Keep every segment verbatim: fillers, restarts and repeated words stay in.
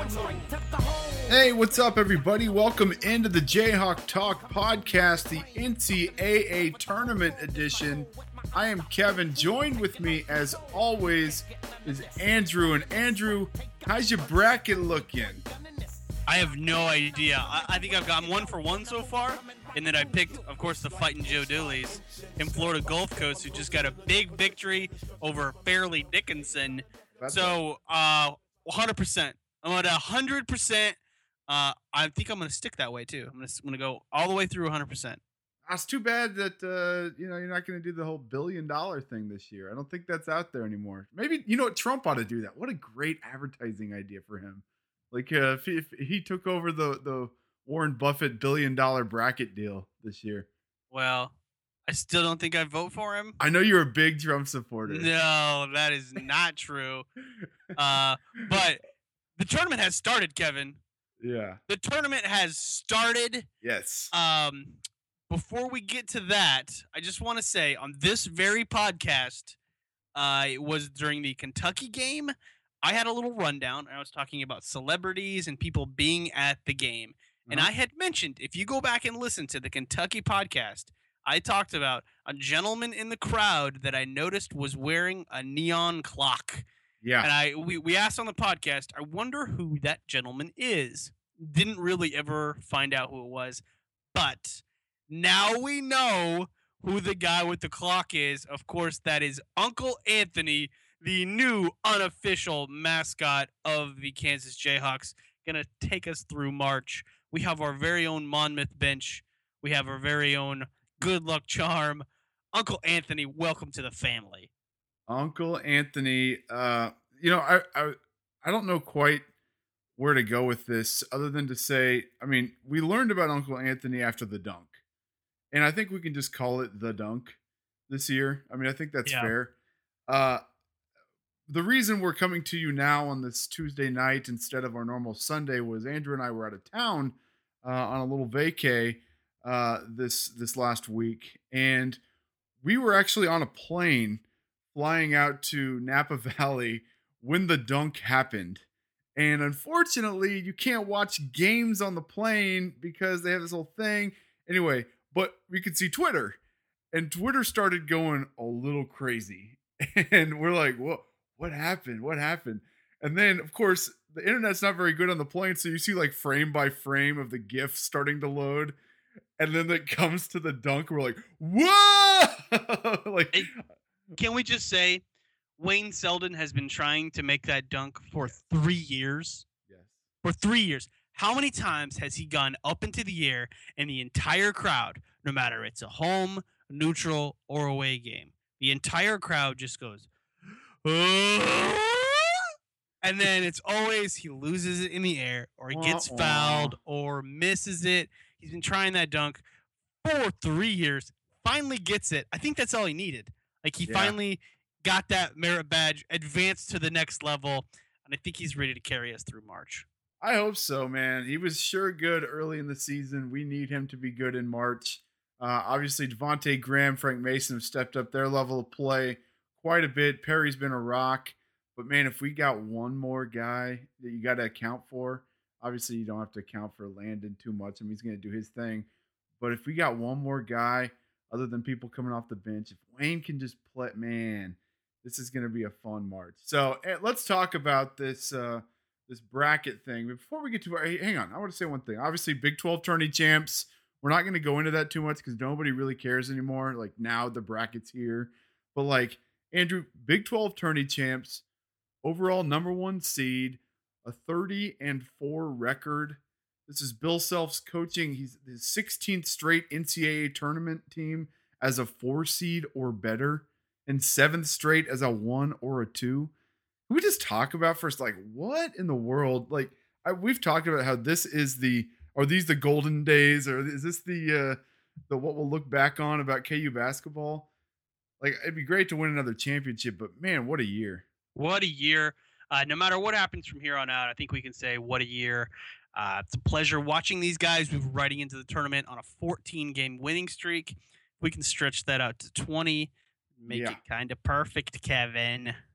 Hey, what's up, everybody? Welcome into the Jayhawk Talk podcast, the N C double A Tournament Edition. I am Kevin. Joined with me, as always, is Andrew. And Andrew, how's your bracket looking? I have no idea. I, I think I've gotten one for one so far. And then I picked, of course, the Fighting Joe Dooley's in Florida Gulf Coast, who just got a big victory over Fairleigh Dickinson. That's so, uh, one hundred percent. I'm at one hundred percent. Uh, I think I'm going to stick that way, too. I'm going to I'm gonna go all the way through one hundred percent. It's too bad that, uh, you know, you're not going to do the whole billion dollar thing this year. I don't think that's out there anymore. Maybe, you know what, Trump ought to do that. What a great advertising idea for him. Like, uh, if, he, if he took over the, the Warren Buffett billion dollar bracket deal this year. Well, I still don't think I'd vote for him. I know you're a big Trump supporter. No, that is not true. Uh, but the tournament has started, Kevin. Yeah. The tournament has started. Yes. Um, before we get to that, I just want to say on this very podcast, uh, it was during the Kentucky game. I had a little rundown. I was talking about celebrities and people being at the game. And I had mentioned, if you go back and listen to the Kentucky podcast, I talked about a gentleman in the crowd that I noticed was wearing a neon clock. Yeah. And I we, we asked on the podcast, I wonder who that gentleman is. Didn't really ever find out who it was. But now we know who the guy with the clock is. Of course, that is Uncle Anthony, the new unofficial mascot of the Kansas Jayhawks. Going to take us through March. We have our very own Monmouth bench. We have our very own good luck charm. Uncle Anthony, welcome to the family. Uncle Anthony, uh, you know, I, I I don't know quite where to go with this other than to say, I mean, we learned about Uncle Anthony after the dunk. And I think we can just call it the dunk this year. I mean, I think that's yeah. fair. Uh, the reason we're coming to you now on this Tuesday night instead of our normal Sunday was Andrew and I were out of town uh, on a little vacay uh, this this last week, and we were actually on a plane flying out to Napa Valley when the dunk happened. And unfortunately, you can't watch games on the plane because they have this whole thing. Anyway, but we could see Twitter, and Twitter started going a little crazy, and we're like, "What? What happened? What happened?" And then, of course, the internet's not very good on the plane, so you see like frame by frame of the GIF starting to load, and then it comes to the dunk. We're like, "Whoa!" like, hey, can we just say, Wayne Selden has been trying to make that dunk for three years? Yes. For three years. How many times has he gone up into the air and the entire crowd, no matter it's a home, neutral, or away game, the entire crowd just goes, and then it's always he loses it in the air or he gets uh-uh. fouled or misses it. He's been trying that dunk for three years. Finally gets it. I think that's all he needed. Like he yeah. finally got that merit badge, advanced to the next level, and I think he's ready to carry us through March. I hope so, man. He was sure good early in the season. We need him to be good in March. Uh, obviously, Devontae Graham, Frank Mason have stepped up their level of play quite a bit. Perry's been a rock. But, man, if we got one more guy that you got to account for, obviously you don't have to account for Landon too much. I mean, he's going to do his thing. But if we got one more guy, other than people coming off the bench, if Wayne can just play, man, this is going to be a fun March. So let's talk about this uh, this bracket thing. But before we get to hey, hang on, I want to say one thing. Obviously, Big twelve tourney champs. We're not going to go into that too much because nobody really cares anymore. Like now the bracket's here. But like Andrew, Big twelve tourney champs, overall number one seed, a thirty and four record. This is Bill Self's coaching. He's his sixteenth straight N C double A tournament team as a four seed or better, and seventh straight as a one or a two. Can we just talk about first, like, what in the world? Like, I, we've talked about how this is the, are these the golden days, or is this the uh, the what we'll look back on about K U basketball? Like, it'd be great to win another championship, but man, what a year! What a year! Uh, no matter what happens from here on out, I think we can say what a year. Uh, it's a pleasure watching these guys move right into the tournament on a fourteen-game winning streak. We can stretch that out to twenty, make yeah. it kind of perfect, Kevin.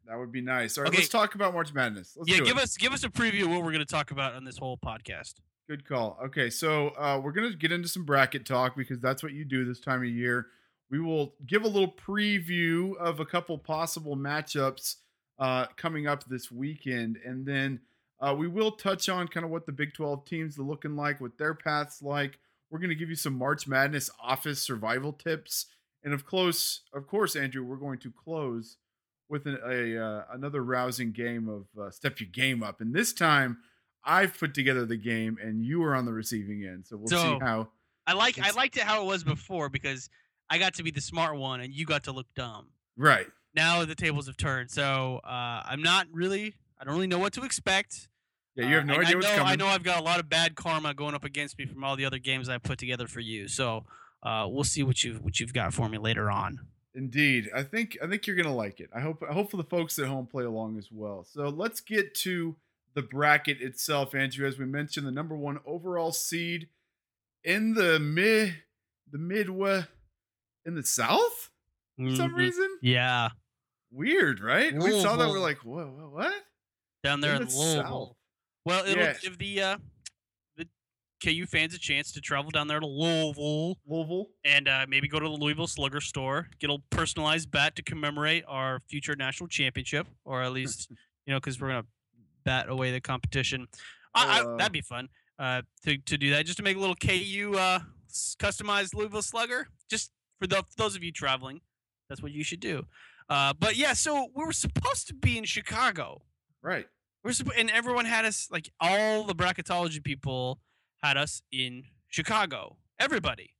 That would be nice. All right, Okay. let's talk about March Madness. Let's Yeah, do give it. us give us a preview of what we're going to talk about on this whole podcast. Good call. Okay, so uh, we're going to get into some bracket talk because that's what you do this time of year. We will give a little preview of a couple possible matchups uh, coming up this weekend, and then uh, we will touch on kind of what the Big twelve teams are looking like, what their paths like. We're going to give you some March Madness office survival tips, and of course, of course, Andrew, we're going to close with an, a uh, another rousing game of uh, Step Your Game Up, and this time I've put together the game, and you are on the receiving end, so we'll So, see how. I like I liked it how it was before because I got to be the smart one and you got to look dumb. Right. Now the tables have turned, so uh, I'm not really. I don't really know what to expect. Yeah, you have no uh, idea I what's know, coming. I know I've got a lot of bad karma going up against me from all the other games I put together for you. So uh, we'll see what you've what you've got for me later on. Indeed, I think I think you're gonna like it. I hope I hope for the folks at home play along as well. So let's get to the bracket itself, Andrew. As we mentioned, the number one overall seed in the mid, the Midwest, in the South for some Mhm. reason. Yeah, Weird, right? We saw that. We're Louisville. like, whoa, whoa, what? down there In in the Louisville. South. Well, it'll Yeah. give the uh, the K U fans a chance to travel down there to Louisville Louisville. and uh, maybe go to the Louisville Slugger store, get a personalized bat to commemorate our future national championship, or at least you know because we're gonna bat away the competition. I, Uh, I, that'd be fun uh, to to do that, just to make a little K U uh, s- customized Louisville Slugger, just for, the, for those of you traveling. That's what you should do. Uh, but yeah, so we were supposed to be in Chicago. Right. We're suppo- and everyone had us, like all the bracketology people had us in Chicago. Everybody.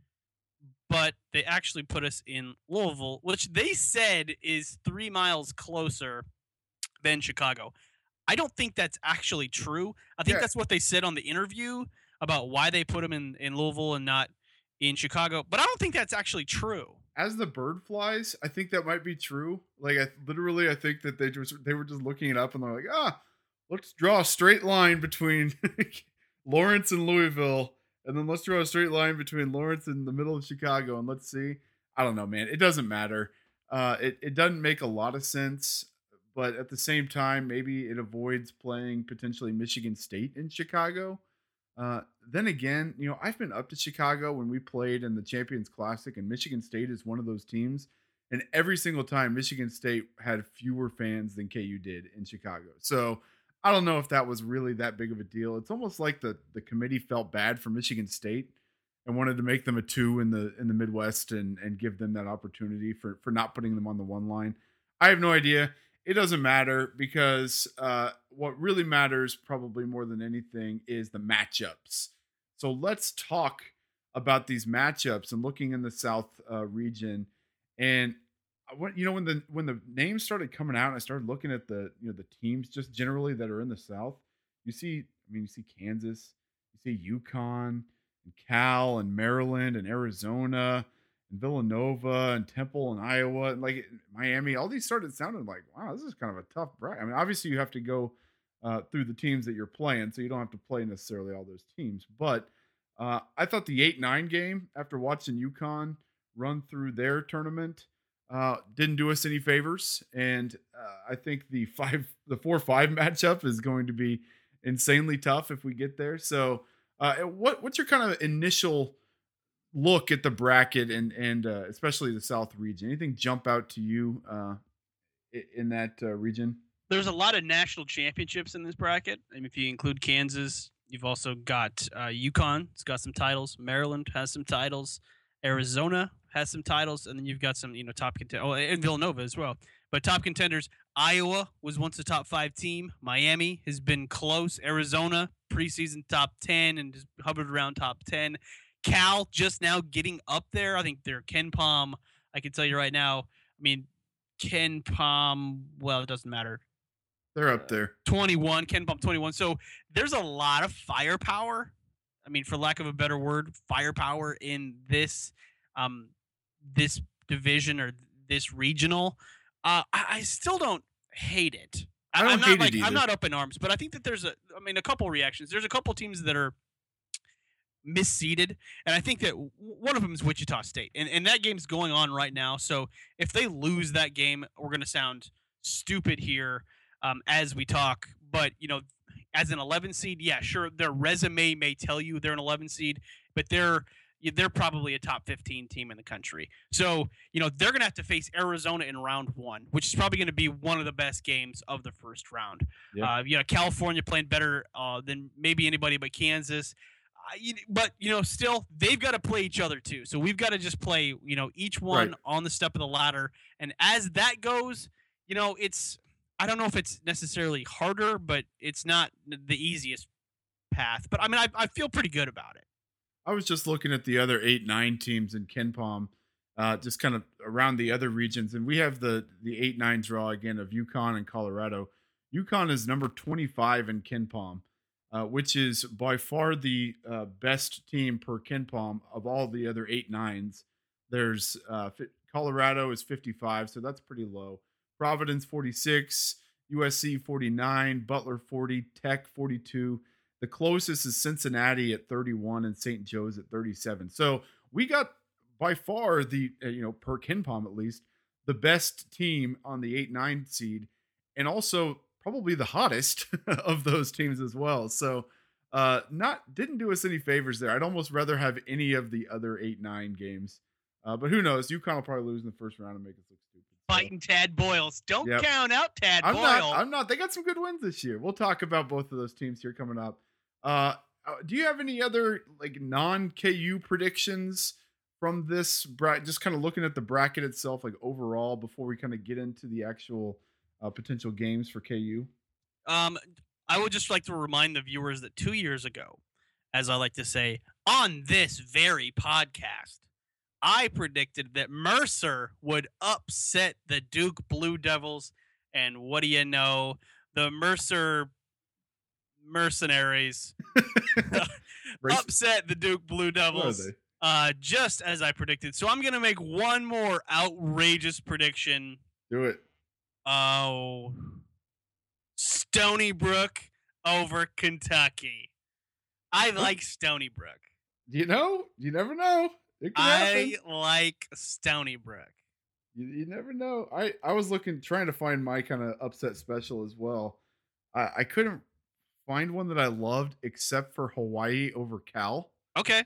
But they actually put us in Louisville, which they said is three miles closer than Chicago. I don't think that's actually true. I think Yeah. that's what they said on the interview about why they put them in, in Louisville and not in Chicago. But I don't think that's actually true. As the bird flies, I think that might be true. Like, I literally, I think that they just they were just looking it up and they're like, ah, let's draw a straight line between Lawrence and Louisville, and then let's draw a straight line between Lawrence and the middle of Chicago, and let's see. I don't know, man. It doesn't matter. Uh, it it doesn't make a lot of sense, but at the same time, maybe it avoids playing potentially Michigan State in Chicago. Uh, then again, you know, I've been up to Chicago when we played in the Champions Classic, and Michigan State is one of those teams. And every single time, Michigan State had fewer fans than K U did in Chicago. So I don't know if that was really that big of a deal. It's almost like the the committee felt bad for Michigan State and wanted to make them a two in the in the Midwest and and give them that opportunity for for not putting them on the one line. I have no idea. It doesn't matter because uh, what really matters, probably more than anything, is the matchups. So let's talk about these matchups and looking in the South uh, region. And I want you know when the when the names started coming out, and I started looking at the you know the teams just generally that are in the South. You see, I mean, you see Kansas, you see UConn, and Cal, and Maryland, and Arizona, and Villanova, and Temple, and Iowa, and like Miami. All these started sounding like, wow, this is kind of a tough bracket. I mean, obviously you have to go uh, through the teams that you're playing, so you don't have to play necessarily all those teams. But uh, I thought the eight nine game after watching UConn run through their tournament uh, didn't do us any favors, and uh, I think the five, the four five matchup is going to be insanely tough if we get there. So, uh, what what's your kind of initial look at the bracket and and uh, especially the South region? Anything jump out to you uh, in that uh, region? There's a lot of national championships in this bracket. I mean, if you include Kansas, you've also got uh, UConn. It's got some titles. Maryland has some titles. Arizona has some titles, and then you've got some, you know, top contenders. Oh, and Villanova as well. But top contenders, Iowa was once a top five team. Miami has been close. Arizona, preseason top ten and just hovered around top ten. Cal just now getting up there. I think they're Ken Palm. I can tell you right now. I mean, Ken Palm, well, it doesn't matter. They're up there. twenty-one, Ken Palm twenty-one. So there's a lot of firepower. I mean, for lack of a better word, firepower in this um, this division or this regional. Uh, I, I still don't hate it. I don't I'm not hate like it either. I'm not up in arms, but I think that there's a I mean a couple reactions. There's a couple teams that are misseeded, and I think that w- one of them is Wichita State, and and that game's going on right now. So if they lose that game, we're going to sound stupid here um, as we talk. But you know, as an eleven seed, yeah, sure, their resume may tell you they're an eleven seed, but they're they're probably a top fifteen team in the country. So, you know, they're going to have to face Arizona in round one, which is probably going to be one of the best games of the first round. Yeah. Uh, you know, California playing better uh, than maybe anybody but Kansas. Uh, you, but, you know, still, they've got to play each other too. So we've got to just play, you know, each one Right. on the step of the ladder. And as that goes, you know, it's, I don't know if it's necessarily harder, but it's not the easiest path. But I mean, I, I feel pretty good about it. I was just looking at the other eight, nine teams in KenPom, uh, just kind of around the other regions. And we have the the eight, nine draw again of UConn and Colorado. UConn is number twenty-five in KenPom, uh, which is by far the uh, best team per KenPom of all the other eight, nines. There's uh, Colorado is fifty-five, so that's pretty low. Providence forty-six, U S C forty-nine, Butler forty, Tech forty-two. The closest is Cincinnati at thirty-one and Saint Joe's at thirty-seven. So we got by far the, uh, you know, per KenPom at least, the best team on the eight nine seed, and also probably the hottest of those teams as well. So uh, not didn't do us any favors there. I'd almost rather have any of the other eight nine games. Uh, but who knows? UConn will probably lose in the first round and make us look stupid. So. Fighting Tad Boyles. Don't Yep. count out Tad I'm Boyle. not. I'm not. They got some good wins this year. We'll talk about both of those teams here coming up. Uh, uh, do you have any other like non-K U predictions from this bracket? Just kind of looking at the bracket itself, like overall, before we kind of get into the actual uh, potential games for K U. Um, I would just like to remind the viewers that two years ago, as I like to say, on this very podcast, I predicted that Mercer would upset the Duke Blue Devils. And what do you know? The Mercer mercenaries upset the Duke Blue Devils uh, just as I predicted. So I'm going to make one more outrageous prediction. Do it. Oh, Stony Brook over Kentucky. I like Stony Brook. You know, you never know. It can I happen. like Stony Brook. You, you never know. I, I was looking, trying to find my kind of upset special as well. I, I couldn't find one that I loved except for Hawaii over Cal. Okay.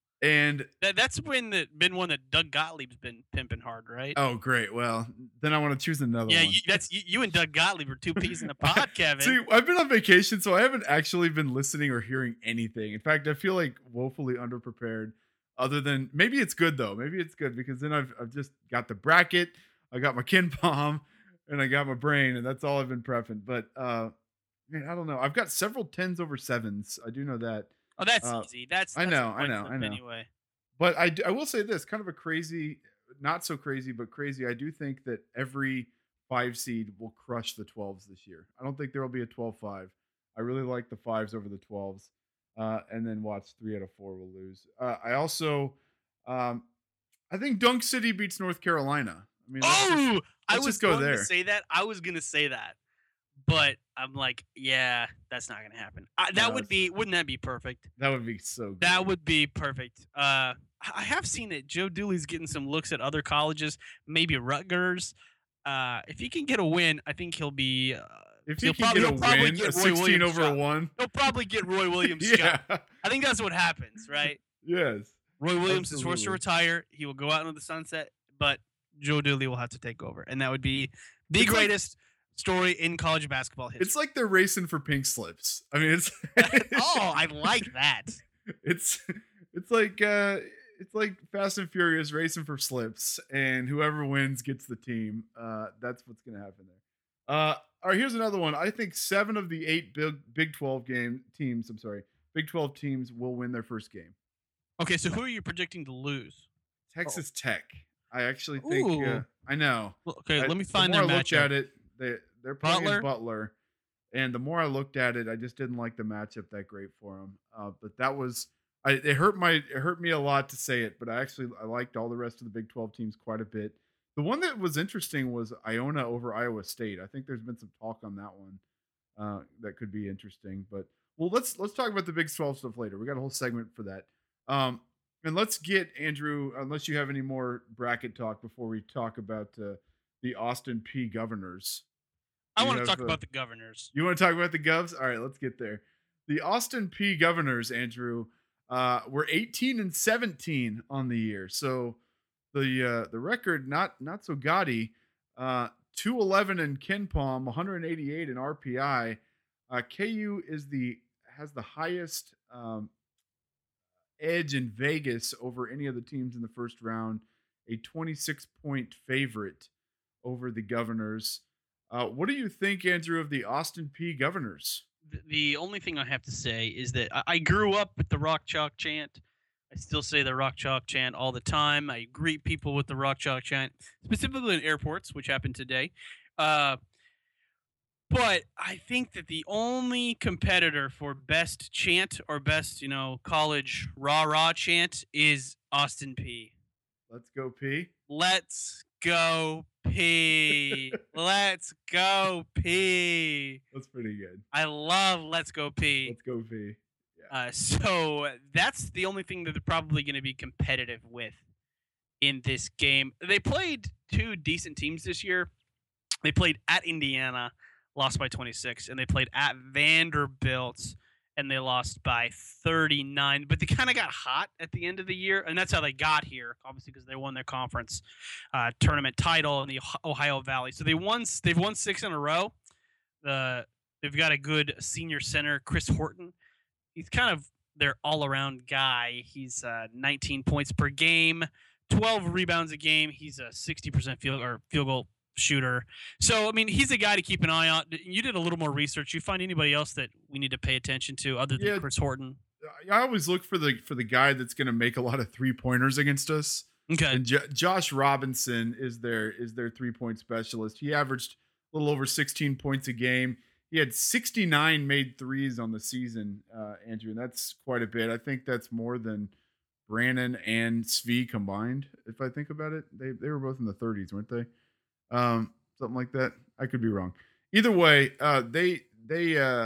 And that, that's been the, been one that Doug Gottlieb's been pimping hard, right? Oh, great. Well, then I want to choose another yeah, one. Yeah, that's you, you and Doug Gottlieb are two peas in a pod, Kevin. See, I've been on vacation, so I haven't actually been listening or hearing anything. In fact, I feel like woefully underprepared. Other than maybe it's good though. Maybe it's good because then I've I've just got the bracket, I got my KenPom, and I got my brain, and that's all I've been prepping. But uh, man, I don't know. I've got several tens over sevens. I do know that. Oh, that's uh, easy. That's, I that's know, I know, I know. Anyway, but I I will say this, kind of a crazy, not so crazy, but crazy. I do think that every five seed will crush the twelves this year. I don't think there will be a twelve five. I really like the fives over the twelves. Uh, and then watch three out of four will lose. Uh, I also, um, I think Dunk City beats North Carolina. I mean, let's oh, just, I let's was just go going there. to say that. I was going to say that, but I'm like, yeah, that's not going to happen. I, that No, would be, wouldn't that be perfect? That would be so good. That would be perfect. Uh, I have seen that Joe Dooley's getting some looks at other colleges, maybe Rutgers. Uh, if he can get a win, I think he'll be. Uh, if he he'll can probably, get a he'll probably win, get a Roy sixteen Williams over shot. a one, he'll probably get Roy Williams. yeah, shot. I think that's what happens, right? Yes. Roy Williams Absolutely. is forced to retire. He will go out into the sunset, but Joe Dooley will have to take over, and that would be the It's greatest like, story in college basketball history. It's like they're racing for pink slips. I mean, it's. oh, I like that. It's it's like uh, it's like Fast and Furious racing for slips, and whoever wins gets the team. Uh, that's what's gonna happen there. Uh, all right, here's another one. I think seven of the eight Big Big twelve game teams. I'm sorry, Big twelve teams will win their first game. Okay, so who are you predicting to lose? Texas oh. Tech. I actually think. Uh, I know. Okay, I, let me find the their more I matchup. looked at it, they they're playing Butler? Butler, and the more I looked at it, I just didn't like the matchup that great for them. Uh, but that was. I, it hurt my it hurt me a lot to say it, but I actually I liked all the rest of the Big twelve teams quite a bit. The one that was interesting was Iona over Iowa State. I think there's been some talk on that one uh, that could be interesting. But well, let's let's talk about the Big twelve stuff later. We got a whole segment for that. Um, and let's get Andrew, unless you have any more bracket talk before we talk about uh, the Austin P Governors. I We want to have, talk uh, about the Governors. You want to talk about the Govs? All right, let's get there. The Austin P Governors, Andrew, uh, were eighteen and seventeen on the year. So the uh, the record not not so gaudy. Uh, two eleven in Ken Palm, one hundred eighty-eight in R P I. Uh, K U is the has the highest um, edge in Vegas over any of the teams in the first round. A twenty-six point favorite over the Governors. Uh, what do you think, Andrew, of the Austin P Governors? The- The only thing I have to say is that I- I grew up with the Rock Chalk chant. I still say the Rock Chalk chant all the time. I greet people with the Rock Chalk chant, specifically in airports, which happened today. Uh, but I think that the only competitor for best chant or best, you know, college rah rah chant is Austin P. Let's go, P. Let's go P. Let's go P. That's pretty good. I love Let's Go P. Let's go, P. Yeah. Uh, so that's the only thing that they're probably going to be competitive with in this game. They played two decent teams this year. They played at Indiana, lost by twenty-six, and they played at Vanderbilt, and they lost by thirty-nine. But they kind of got hot at the end of the year, and that's how they got here, obviously, because they won their conference uh, tournament title in the Ohio Valley. So they won. They've won six in a row. The they've got a good senior center, Chris Horton. He's kind of their all-around guy. He's uh, nineteen points per game, twelve rebounds a game. He's a sixty percent field or field goal shooter. So, I mean, he's a guy to keep an eye on. You did a little more research. You find anybody else that we need to pay attention to other than Yeah. Chris Horton? I always look for the for the guy that's going to make a lot of three pointers against us. Okay. And J- Josh Robinson is their is their three point specialist. He averaged a little over sixteen points a game. He had sixty-nine made threes on the season, uh, Andrew, and that's quite a bit. I think that's more than Brannon and Svi combined. If I think about it, they they were both in the thirties, weren't they? Um, something like that. I could be wrong. Either way, uh, they they uh,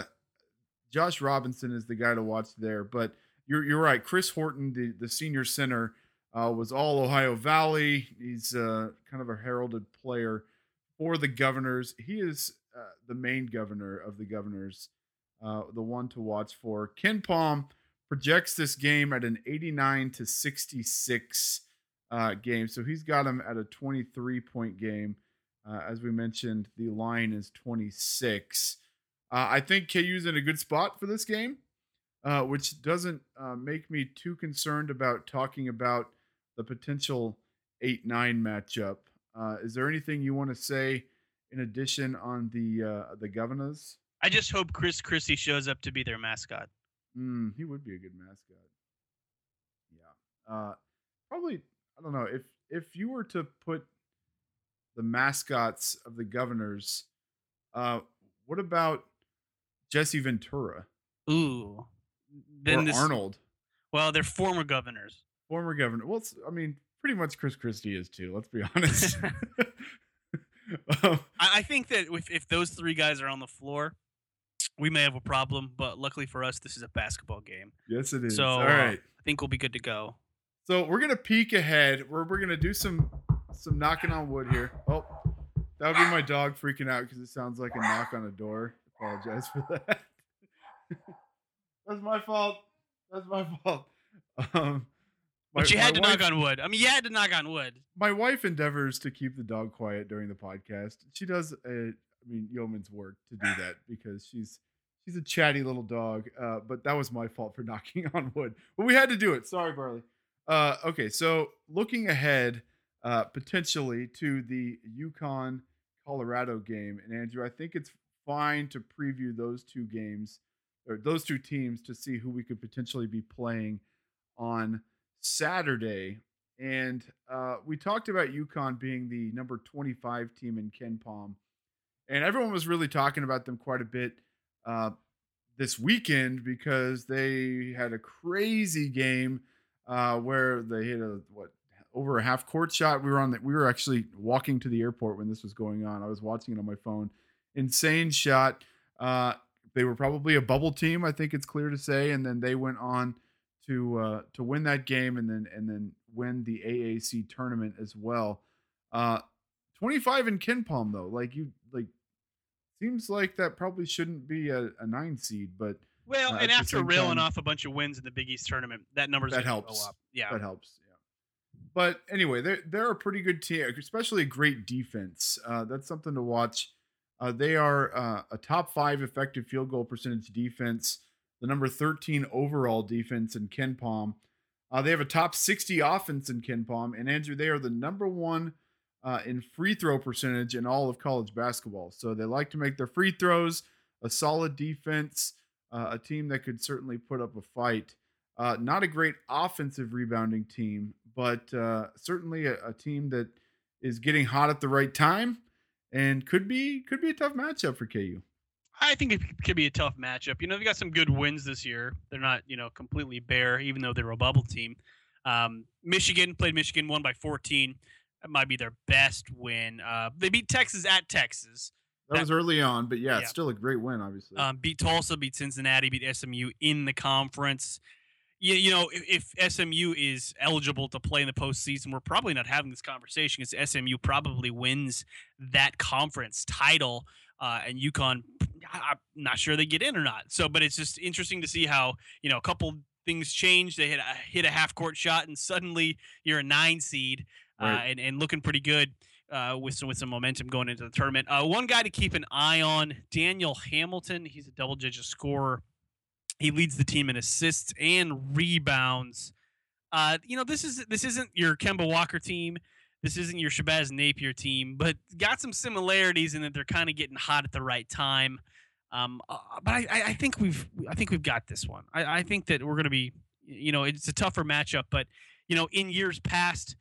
Josh Robinson is the guy to watch there. But you're you're right. Chris Horton, the the senior center, uh, was all Ohio Valley. He's uh, kind of a heralded player for the Governors. He is uh, the main governor of the Governors, uh, the one to watch for. Ken Palm projects this game at an eighty-nine to sixty-six uh, game. So he's got him at a twenty-three point game. Uh, as we mentioned, the line is twenty-six. Uh, I think K U's in a good spot for this game, uh, which doesn't uh, make me too concerned about talking about the potential eight nine matchup. Uh, is there anything you want to say in addition on the uh, the Governors? I just hope Chris Christie shows up to be their mascot. Mm, he would be a good mascot. Yeah. Uh, probably, I don't know. If if you were to put the mascots of the Governors, uh, what about Jesse Ventura Ooh. or this, Arnold, Well, they're former governors. former governor? Well, it's, I mean, pretty much Chris Christie is too. Let's be honest. um, I, I think that if, if those three guys are on the floor, we may have a problem. But luckily for us, this is a basketball game. yes, it is. So All uh, right. I think we'll be good to go. So we're gonna peek ahead. We're we're gonna do some some knocking on wood here. Oh, that would be my dog freaking out because it sounds like a knock on a door. Apologize for that. That's my fault. That's my fault. Um, my, But you had my to wife, knock on wood. I mean, you had to knock on wood. my wife endeavors to keep the dog quiet during the podcast. She does a, I mean, yeoman's work to do that because she's she's a chatty little dog. Uh, but that was my fault for knocking on wood. But we had to do it. Sorry, Barley. Uh, okay, so looking ahead, uh, potentially to the UConn Colorado game, and Andrew, I think it's fine to preview those two games or those two teams to see who we could potentially be playing on Saturday. And uh, we talked about UConn being the number twenty-five team in Ken Palm, and everyone was really talking about them quite a bit uh, this weekend because they had a crazy game uh, where they hit a what over a half court shot. We were on the, we were actually walking to the airport when this was going on. I was watching it on my phone. Insane shot. Uh, they were probably a bubble team, I think it's clear to say, and then they went on to uh, to win that game and then and then win the A A C tournament as well. Uh, twenty-five in Ken Palm though, like you like seems like that probably shouldn't be a, a nine seed, but Well, uh, and at the after same railing time, off a bunch of wins in the Big East tournament, that number's that going to go helps. up. Yeah. That helps. Yeah. But anyway, they're they're a pretty good team, especially a great defense. Uh, that's something to watch. Uh, they are uh, a top five effective field goal percentage defense, the number thirteen overall defense in Ken Palm. Uh, they have a top sixty offense in Ken Palm, and Andrew, they are the number one uh, in free throw percentage in all of college basketball. So they like to make their free throws. A solid defense, uh, a team that could certainly put up a fight. Uh, not a great offensive rebounding team, but uh, certainly a, a team that is getting hot at the right time and could be could be a tough matchup for K U. I think it could be a tough matchup. You know, they got some good wins this year. They're not, you know, completely bare, even though they're a bubble team. Um, Michigan played Michigan, won by fourteen. That might be their best win. Uh, they beat Texas at Texas. That, that was early on, but yeah, yeah. it's still a great win, obviously. Um, beat Tulsa, beat Cincinnati, beat S M U in the conference. You, you know, if, if S M U is eligible to play in the postseason, we're probably not having this conversation because S M U probably wins that conference title, uh, and UConn, I'm not sure they get in or not. So, but it's just interesting to see how, you know, a couple things change. They hit a, hit a half court shot, and suddenly you're a nine seed uh, right. and, and looking pretty good. Uh, with some with some momentum going into the tournament. Uh, one guy to keep an eye on, Daniel Hamilton. He's a double-digit scorer. He leads the team in assists and rebounds. Uh, you know, this is this isn't your Kemba Walker team. This isn't your Shabazz Napier team, but got some similarities in that they're kind of getting hot at the right time. Um, uh, but I, I think we've I think we've got this one. I, I think that we're going to be, you know, it's a tougher matchup. But you know, in years past,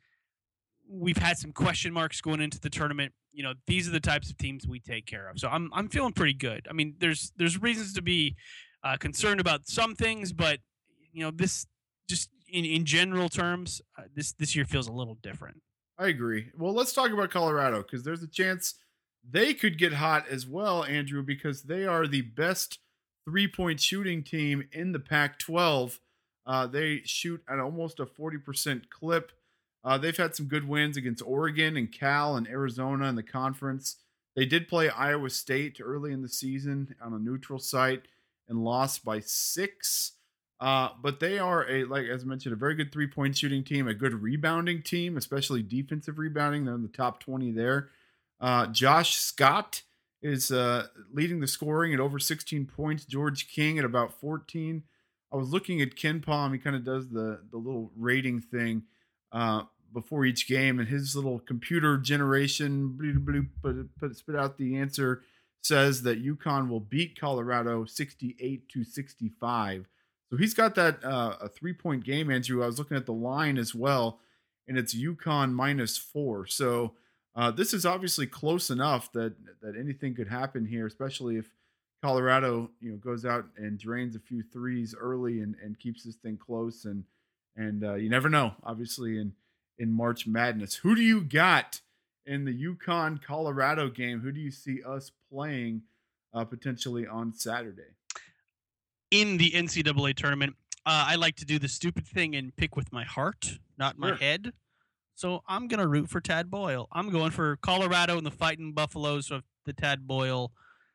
we've had some question marks going into the tournament. You know, these are the types of teams we take care of. So I'm I'm feeling pretty good. I mean, there's there's reasons to be uh, concerned about some things, but you know, this just in, in general terms, uh, this this year feels a little different. I agree. Well, let's talk about Colorado because there's a chance they could get hot as well, Andrew, because they are the best three-point shooting team in the Pac twelve. Uh, they shoot at almost a forty percent clip. Uh, they've had some good wins against Oregon and Cal and Arizona in the conference. They did play Iowa State early in the season on a neutral site and lost by six. Uh, but they are, a like as mentioned, a very good three-point shooting team, a good rebounding team, especially defensive rebounding. They're in the top twenty there. Uh, Josh Scott is uh, leading the scoring at over sixteen points. George King at about fourteen. I was looking at Ken Palm. He kind of does the, the little rating thing. Uh, before each game, and his little computer generation bloop, bloop, bloop, but spit out the answer says that UConn will beat Colorado sixty-eight to sixty-five. So he's got that uh, a three-point game, Andrew. I was looking at the line as well, and it's UConn minus four. So uh, this is obviously close enough that that anything could happen here, especially if Colorado, you know, goes out and drains a few threes early and, and keeps this thing close. And and uh, you never know, obviously, in in March Madness. Who do you got in the UConn Colorado game? Who do you see us playing uh, potentially on Saturday? In the N C double A tournament, uh, I like to do the stupid thing and pick with my heart, not my sure. head. So I'm going to root for Tad Boyle. I'm going for Colorado and the Fighting Buffaloes of the Tad Boyle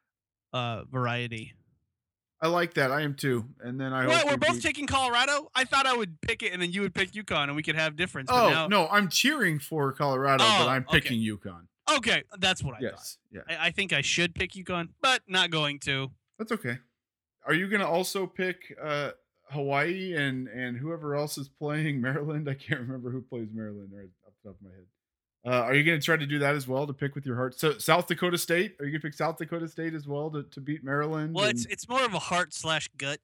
uh, variety. I like that. I am too. And then I What? hope We're both beat... taking Colorado? I thought I would pick it and then you would pick UConn and we could have difference. Oh, now... no. I'm cheering for Colorado, oh, but I'm picking okay. UConn. Okay. That's what I yes. thought. Yeah. I, I think I should pick UConn, but not going to. That's okay. Are you going to also pick uh, Hawaii and, and whoever else is playing Maryland? I can't remember who plays Maryland right off the top of my head. Uh, are you going to try to do that as well to pick with your heart? So South Dakota State, are you going to pick South Dakota State as well to, to beat Maryland? Well, and... it's it's more of a heart slash gut.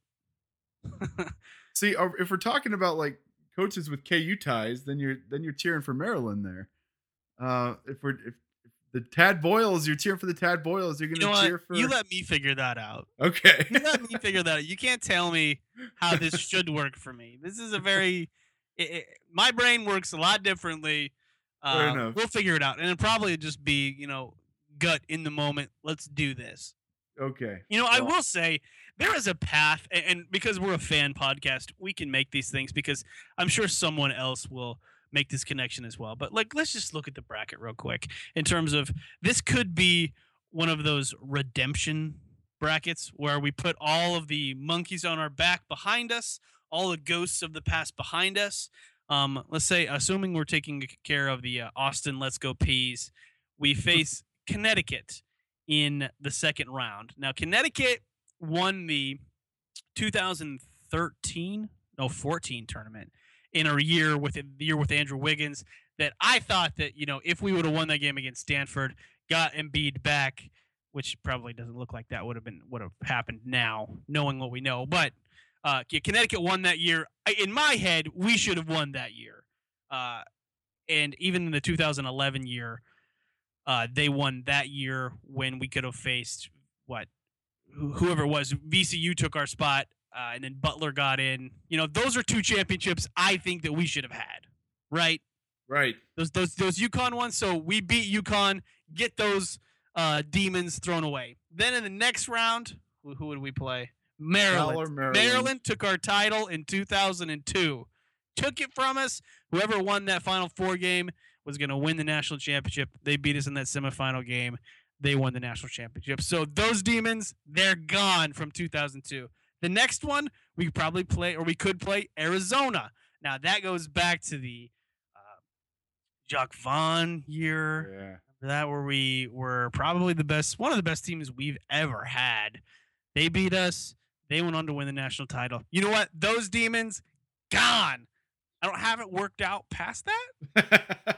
See, if we're talking about like coaches with K U ties, then you're then you're cheering for Maryland there. Uh, if we're if, if the Tad Boyles, you're cheering for the Tad Boyles. You're going to you know cheer what? for. You let me figure that out. Okay. You let me figure that out. You can't tell me how this should work for me. This is a very it, it, my brain works a lot differently. Fair Uh, enough. we'll figure it out, and it'll probably just be, you know, gut in the moment. Let's do this. Okay. You know, I Well, will say there is a path, and, and because we're a fan podcast, we can make these things because I'm sure someone else will make this connection as well. But like, let's just look at the bracket real quick in terms of this could be one of those redemption brackets where we put all of the monkeys on our back behind us, all the ghosts of the past behind us. Um, let's say, assuming we're taking care of the uh, Austin Let's Go Peas, we face Connecticut in the second round. Now, Connecticut won the two thousand thirteen, no, fourteen tournament in a year with a year with Andrew Wiggins. That I thought that, you know, if we would have won that game against Stanford, got Embiid back, which probably doesn't look like that would have been would have happened now, knowing what we know. But uh, yeah, Connecticut won that year. In my head, we should have won that year. Uh, and even in the two thousand eleven year, uh, they won that year when we could have faced what whoever it was. V C U took our spot, uh, and then Butler got in. You know, those are two championships I think that we should have had, right? Right. Those those those UConn ones. So we beat UConn, get those uh, demons thrown away. Then in the next round, who, who would we play? Maryland. Maryland. Maryland took our title in two thousand two. Took it from us. Whoever won that Final Four game was going to win the national championship. They beat us in that semifinal game. They won the national championship. So those demons, they're gone from two thousand two. The next one, we could probably play, or we could play Arizona. Now, that goes back to the Jacques Vaughn year. Yeah. Remember that, where we were probably the best, one of the best teams we've ever had. They beat us. They went on to win the national title. You know what? Those demons, gone. I don't have it worked out past that.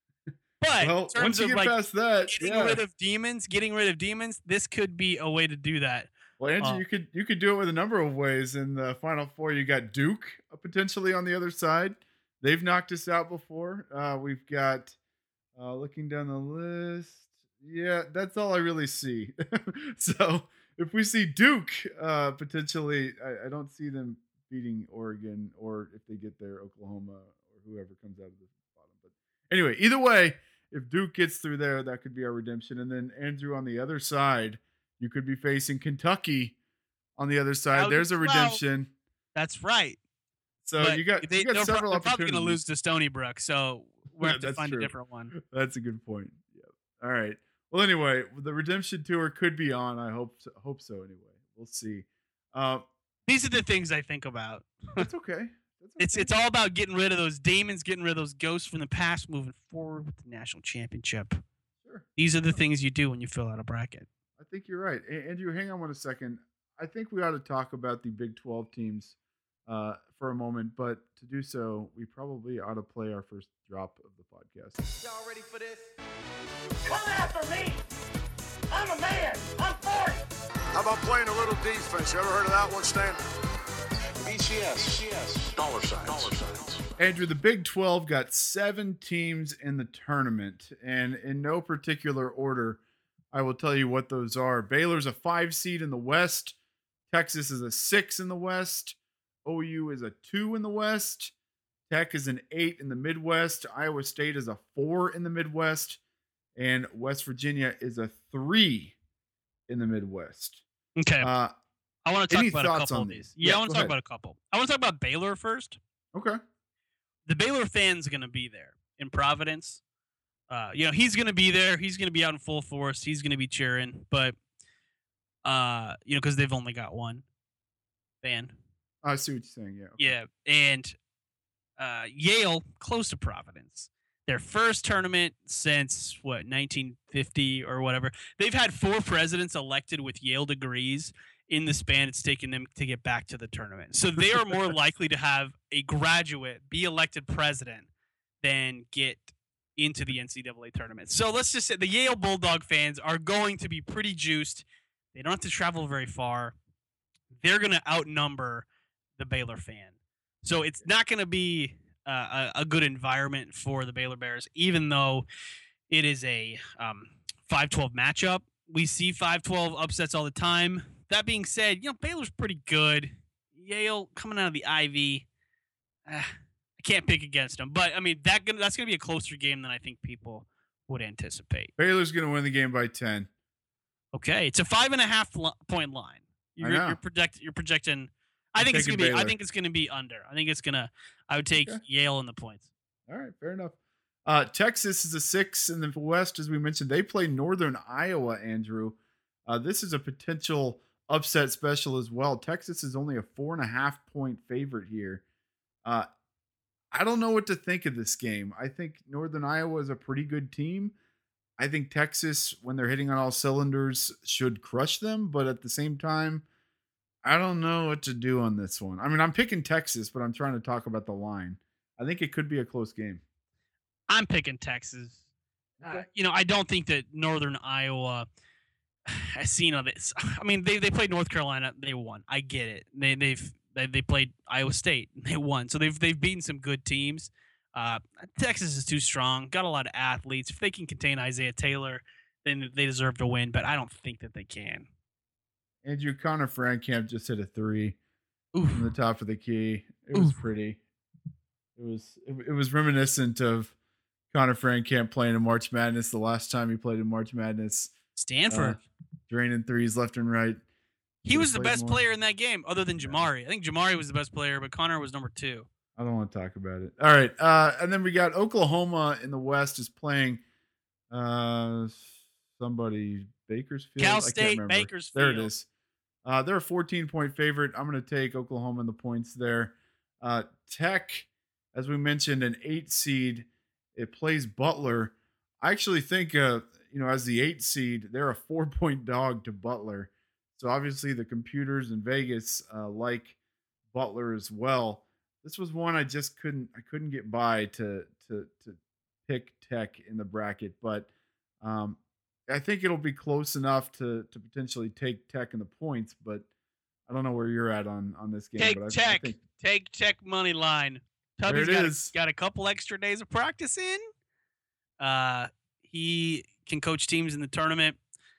But well, in terms once you of get like past that, getting yeah. rid of demons, getting rid of demons, this could be a way to do that. Well, Andrew, Uh, you could you could do it with a number of ways. In the Final Four, you got Duke uh, potentially on the other side. They've knocked us out before. Uh, we've got, uh, looking down the list, yeah, that's all I really see. So if we see Duke, uh, potentially, I, I don't see them beating Oregon, or if they get there, Oklahoma, or whoever comes out of the bottom. But anyway, either way, if Duke gets through there, that could be our redemption. And then Andrew, on the other side, you could be facing Kentucky on the other side. Oh, There's a well, redemption. That's right. So But you got, they, you got they're, several they're probably opportunities. going to lose to Stony Brook, so we're Yeah, going to have to that's find true. a different one. That's a good point. Yeah. All right. Well, anyway, the redemption tour could be on. I hope so, hope so. Anyway, we'll see. Uh, These are the things I think about. that's okay. That's okay. It's it's all about getting rid of those demons, getting rid of those ghosts from the past, moving forward with the national championship. Sure. These are the things you do when you fill out a bracket. I think you're right. A- Andrew, hang on one second. I think we ought to talk about the Big twelve teams uh, for a moment, but to do so, we probably ought to play our first drop of the podcast. Y'all ready for this? Come after me! I'm a man! I'm forty! How about playing a little defense? You ever heard of that one, Stan? B C S. B C S. Dollar signs. Dollar signs. Andrew, the Big twelve got seven teams in the tournament, and in no particular order, I will tell you what those are. Baylor's a five seed in the West. Texas is a six in the West. O U is a two in the West. Tech is an eight in the Midwest. Iowa State is a four in the Midwest. And West Virginia is a three in the Midwest. Okay. Uh, I want to talk any about a thoughts couple on of these? these. Yeah, Yeah, I want go to talk ahead. about a couple. I want to talk about Baylor first. okay. The Baylor fan's going to be there in Providence. Uh, you know, he's going to be there. He's going to be out in full force. He's going to be cheering. But, uh, you know, because they've only got one fan. I see what you're saying. Yeah. okay. Yeah. And uh, Yale, close to Providence. Their first tournament since, what, nineteen fifty or whatever. They've had four presidents elected with Yale degrees in the span it's taken them to get back to the tournament. So they are more likely to have a graduate be elected president than get into the N C double A tournament. So let's just say the Yale Bulldog fans are going to be pretty juiced. They don't have to travel very far. They're going to outnumber the Baylor fan. So it's not going to be uh, a, a good environment for the Baylor Bears, even though it is a um, five twelve matchup. We see five twelve upsets all the time. That being said, you know, Baylor's pretty good. Yale coming out of the Ivy, uh, I can't pick against them. But, I mean, that that's going to be a closer game than I think people would anticipate. Baylor's going to win the game by ten. Okay, it's a five and a half lo- point line. You're, I know. you're, project, you're projecting. I I'm think it's taking gonna be. I Baylor. think it's gonna be under. I think it's gonna. I would take Okay. Yale in the points. All right, fair enough. Uh, Texas is a six in the West, as we mentioned. They play Northern Iowa, Andrew. Uh, this is a potential upset special as well. Texas is only a four and a half point favorite here. Uh, I don't know what to think of this game. I think Northern Iowa is a pretty good team. I think Texas, when they're hitting on all cylinders, should crush them. But at the same time, I don't know what to do on this one. I mean, I'm picking Texas, but I'm trying to talk about the line. I think it could be a close game. I'm picking Texas. Uh, you know, I don't think that Northern Iowa has seen of this. I mean, they they played North Carolina, they won. I get it. They they've they, they played Iowa State, they won. So they've they've beaten some good teams. Uh, Texas is too strong. Got a lot of athletes. If they can contain Isaiah Taylor, then they deserve to win. But I don't think that they can. Andrew, Connor Frankamp just hit a three Oof. from the top of the key. It was Oof. pretty. It was it, it was reminiscent of Connor Frankamp playing in March Madness the last time he played in March Madness. Stanford. Uh, draining threes left and right. He Should've was the played best more. player in that game, other than Jamari. I think Jamari was the best player, but Connor was number two. I don't want to talk about it. All right. Uh, and then we got Oklahoma in the West is playing uh, somebody, Bakersfield. Cal I can't State, remember. Bakersfield. There it is. Uh, they're a fourteen point favorite. I'm going to take Oklahoma in the points there. Uh, Tech, as we mentioned, an eight seed. It plays Butler. I actually think, uh, you know, as the eight seed, they're a four point dog to Butler. So obviously the computers in Vegas uh, like Butler as well. This was one I just couldn't I couldn't get by to to to pick Tech in the bracket, but um, I think it'll be close enough to to potentially take Tech in the points. But I don't know where you're at on on this game. Take but I, Tech. I think, Take Tech money line. There Tubby's it got is. a, got a couple extra days of practice in. Uh, he can coach teams in the tournament.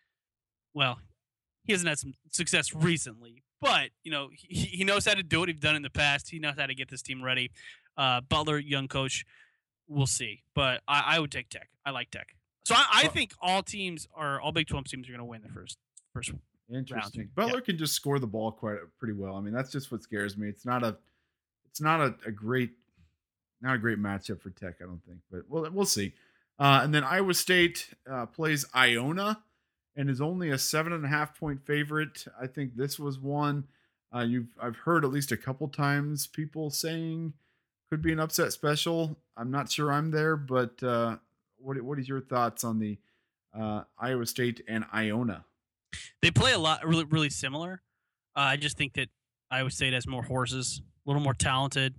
Well, he hasn't had some success recently, but you know he, he knows how to do it. He's done it in the past. He knows how to get this team ready. Uh, Butler, young coach, we'll see. But I, I would take Tech. I like Tech. So I, I Well- think all teams are all Big twelve teams are going to win the first first. Interesting. round. Butler Yeah. can just score the ball quite pretty well. I mean, that's just what scares me. It's not a, it's not a, a great, not a great matchup for Tech. I don't think, but we'll we'll see. Uh, and then Iowa State uh, plays Iona, and is only a seven and a half point favorite. I think this was one uh, you've I've heard at least a couple times people saying could be an upset special. I'm not sure I'm there, but uh, what what is your thoughts on the uh, Iowa State and Iona? They play a lot, really, really similar. Uh, I just think that Iowa State has more horses, a little more talented.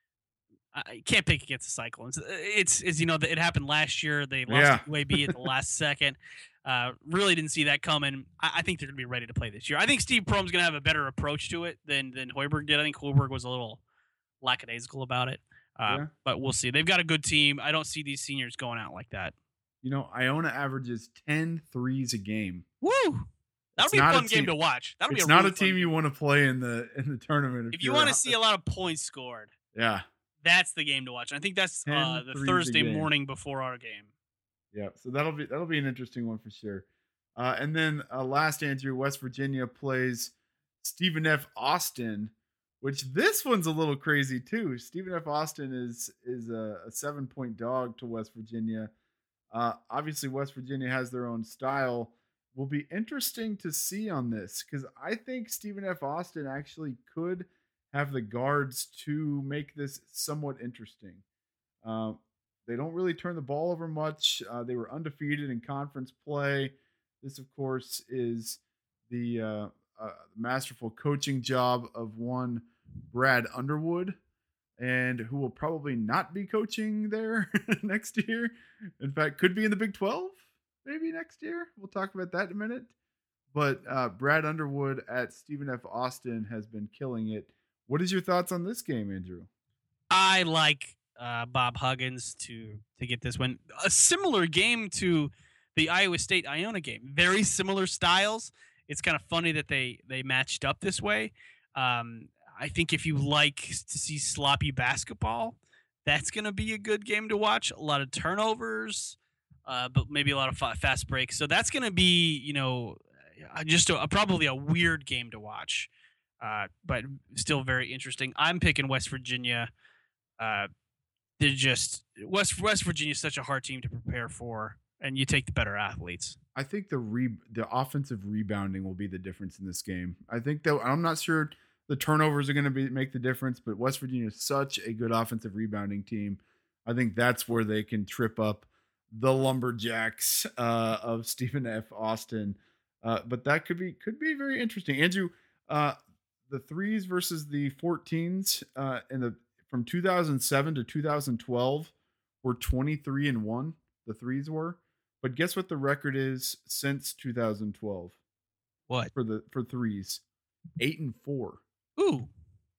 I can't pick against the Cyclones. It's, it's you know, it happened last year. They lost Yeah. to U A B at the last second. Uh, really didn't see that coming. I, I think they're going to be ready to play this year. I think Steve Prohm's going to have a better approach to it than than Hoiberg did. I think Hoiberg was a little lackadaisical about it. Uh, Yeah. But we'll see. They've got a good team. I don't see these seniors going out like that. You know, Iona averages ten threes a game. Woo! That'll It's be a not a fun game team- to watch. That'll It's be a not really a team fun you game. want to play in the in the tournament. If you you're want to out- see a lot of points scored, yeah, that's the game to watch. I think that's ten uh, the threes a Thursday game. morning before our game. yeah. So that'll be that'll be an interesting one for sure. Uh, and then uh, last, Andrew, West Virginia plays Stephen F. Austin, which this one's a little crazy too. Stephen F. Austin is is a, a seven point dog to West Virginia. Uh, obviously, West Virginia has their own style. Will be interesting to see on this because I think Stephen F. Austin actually could have the guards to make this somewhat interesting. Uh, they don't really turn the ball over much. Uh, they were undefeated in conference play. This, of course, is the uh, uh, masterful coaching job of one Brad Underwood, and who will probably not be coaching there next year. In fact, could be in the Big twelve maybe next year. We'll talk about that in a minute. But uh, Brad Underwood at Stephen F. Austin has been killing it. What is your thoughts on this game, Andrew? I like uh, Bob Huggins to to get this win. A similar game to the Iowa State Iona game. Very similar styles. It's kind of funny that they they matched up this way. Um, I think if you like to see sloppy basketball, that's going to be a good game to watch. A lot of turnovers, uh, but maybe a lot of fa- fast breaks. So that's going to be, you know, uh, just a, a, probably a weird game to watch, uh, but still very interesting. I'm picking West Virginia. Uh, they're just West West Virginia is such a hard team to prepare for, and you take the better athletes. I think the re the offensive rebounding will be the difference in this game. I think that I'm not sure the turnovers are going to be make the difference, but West Virginia is such a good offensive rebounding team. I think that's where they can trip up the Lumberjacks uh, of Stephen F. Austin. Uh, but that could be could be very interesting. Andrew, uh, the threes versus the fourteens uh, in the from two thousand seven to two thousand twelve were twenty-three and one. The threes were, but guess what the record is since two thousand twelve? What for the for threes? Eight and four. Ooh.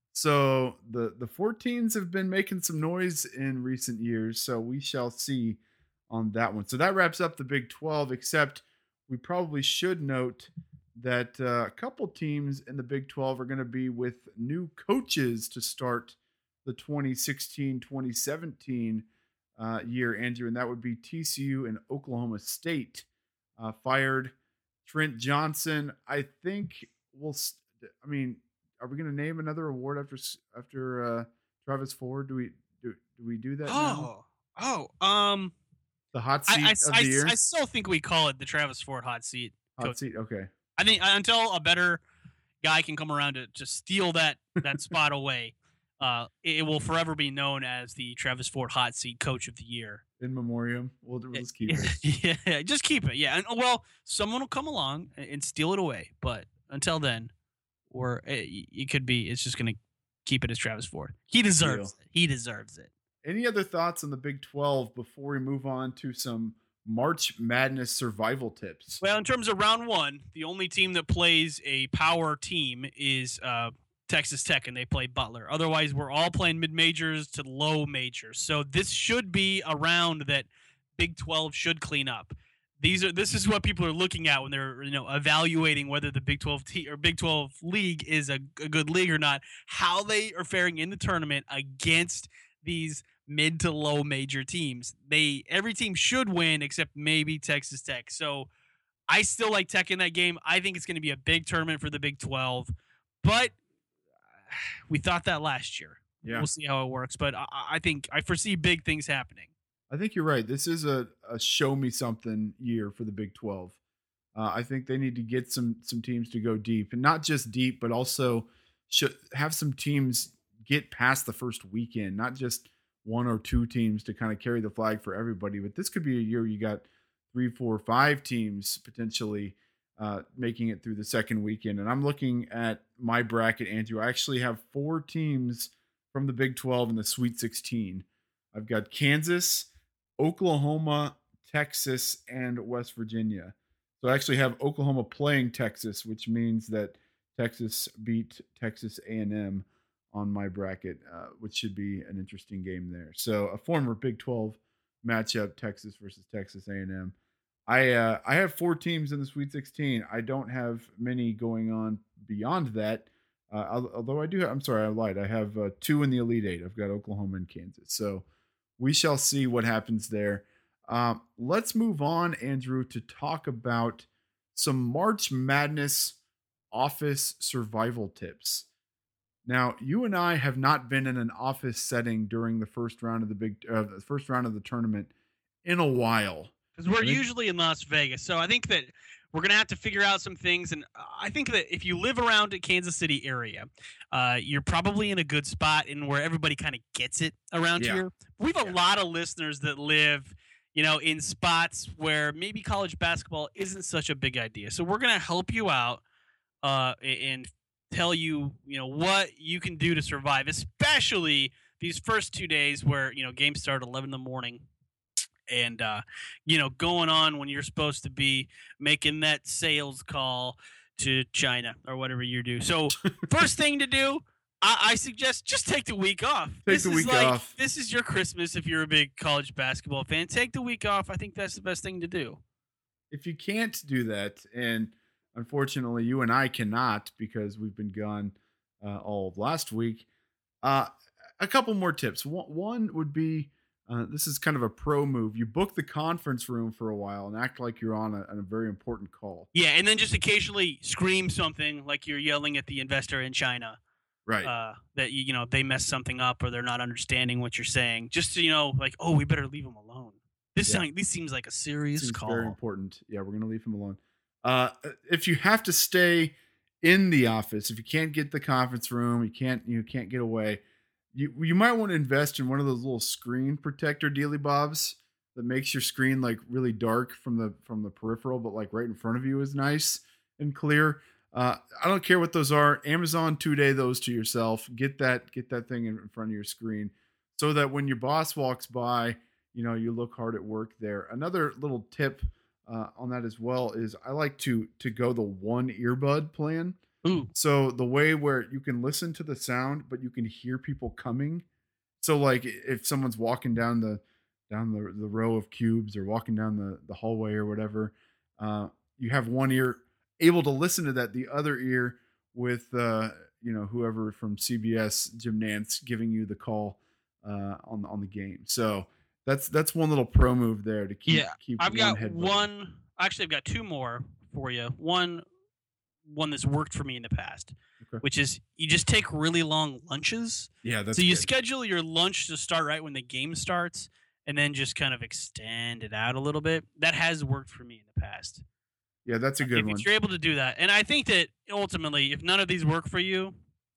So the the fourteens have been making some noise in recent years. So we shall see on that one. So that wraps up the Big twelve. Except we probably should note that uh, a couple teams in the Big twelve are going to be with new coaches to start the twenty sixteen twenty seventeen uh, year, Andrew, and that would be T C U and Oklahoma State. Uh, fired Trent Johnson. I think we'll. St- I mean, are we going to name another award after after uh, Travis Ford? Do we do do we do that? Oh, now? oh, um, the hot seat I, I, of I, the year. I still think we call it the Travis Ford hot seat. Hot coach. seat. Okay. I think until a better guy can come around to to steal that that spot away, uh, it will forever be known as the Travis Ford hot seat coach of the year. In memoriam, we'll, we'll just keep it. Yeah, just keep it. Yeah, and well, someone will come along and steal it away, but until then, or it, it could be it's just gonna keep it as Travis Ford. He deserves Deal. it. He deserves it. Any other thoughts on the Big twelve before we move on to some March Madness survival tips? Well, in terms of round one, the only team that plays a power team is uh, Texas Tech, and they play Butler. Otherwise, we're all playing mid-majors to low majors. So this should be a round that Big twelve should clean up. These are this is what people are looking at when they're you know evaluating whether the Big twelve te- or Big twelve league is a, a good league or not. How they are faring in the tournament against these mid to low major teams. They every team should win except maybe Texas Tech. So I still like Tech in that game. I think it's going to be a big tournament for the Big twelve, but we thought that last year. Yeah. We'll see how it works, but I, I think I foresee big things happening. I think you're right. This is a, a show me something year for the Big twelve. Uh, I think they need to get some some teams to go deep, and not just deep, but also should have some teams get past the first weekend, not just one or two teams to kind of carry the flag for everybody. But this could be a year you got three, four, five teams potentially uh, making it through the second weekend. And I'm looking at my bracket, Andrew. I actually have four teams from the Big twelve in the Sweet sixteen. I've got Kansas, Oklahoma, Texas, and West Virginia. So I actually have Oklahoma playing Texas, which means that Texas beat Texas A and M on my bracket, uh, which should be an interesting game there. So a former Big twelve matchup, Texas versus Texas A and M. I uh, I have four teams in the Sweet sixteen. I don't have many going on beyond that. Uh, although I do, have, I'm sorry, I lied. I have uh, two in the Elite Eight. I've got Oklahoma and Kansas. So we shall see what happens there. Um, let's move on, Andrew, to talk about some March Madness office survival tips. Now, you and I have not been in an office setting during the first round of the big, uh, the first round of the tournament in a while. Because we're I think- usually in Las Vegas, so I think that we're gonna have to figure out some things. And I think that if you live around the Kansas City area, uh, you're probably in a good spot in where everybody kind of gets it around Yeah. here. We have a Yeah. lot of listeners that live, you know, in spots where maybe college basketball isn't such a big idea. So we're gonna help you out uh, and tell you, you know, what you can do to survive, especially these first two days where you know games start at eleven in the morning. And, uh, you know, going on when you're supposed to be making that sales call to China or whatever you do. So first thing to do, I, I suggest just take the week off. Take this the is week like, off. This is your Christmas if you're a big college basketball fan. Take the week off. I think that's the best thing to do. If you can't do that, and unfortunately you and I cannot because we've been gone uh, all of last week, uh, a couple more tips. One, one would be, Uh, this is kind of a pro move. You book the conference room for a while and act like you're on a, on a very important call. Yeah, and then just occasionally scream something like you're yelling at the investor in China. Right. Uh, that you you know they mess something up or they're not understanding what you're saying. Just to, you know, like, oh, we better leave them alone. This Yeah. sound, this seems like a serious Seems call. very important. Yeah, we're gonna leave him alone. Uh, if you have to stay in the office, if you can't get the conference room, you can't you can't get away. You you might want to invest in one of those little screen protector dealy bobs that makes your screen like really dark from the from the peripheral, but like right in front of you is nice and clear. Uh, I don't care what those are. Amazon two day those to yourself. Get that get that thing in front of your screen so that when your boss walks by, you know, you look hard at work there. Another little tip uh, on that as well is I like to to go the one earbud plan. Ooh. So the way where you can listen to the sound, but you can hear people coming. So like if someone's walking down the down the, the row of cubes or walking down the, the hallway or whatever, uh, you have one ear able to listen to that, the other ear with uh, you know, whoever from C B S, Jim Nantz, giving you the call uh, on on the game. So that's that's one little pro move there to keep Yeah, keep I've one got head one. Actually, I've got two more for you. One, one that's worked for me in the past, Okay. which is you just take really long lunches. Yeah, that's so you good. schedule your lunch to start right when the game starts, and then just kind of extend it out a little bit. That has worked for me in the past. Yeah, that's a good if, one. if you're able to do that, and I think that ultimately, if none of these work for you,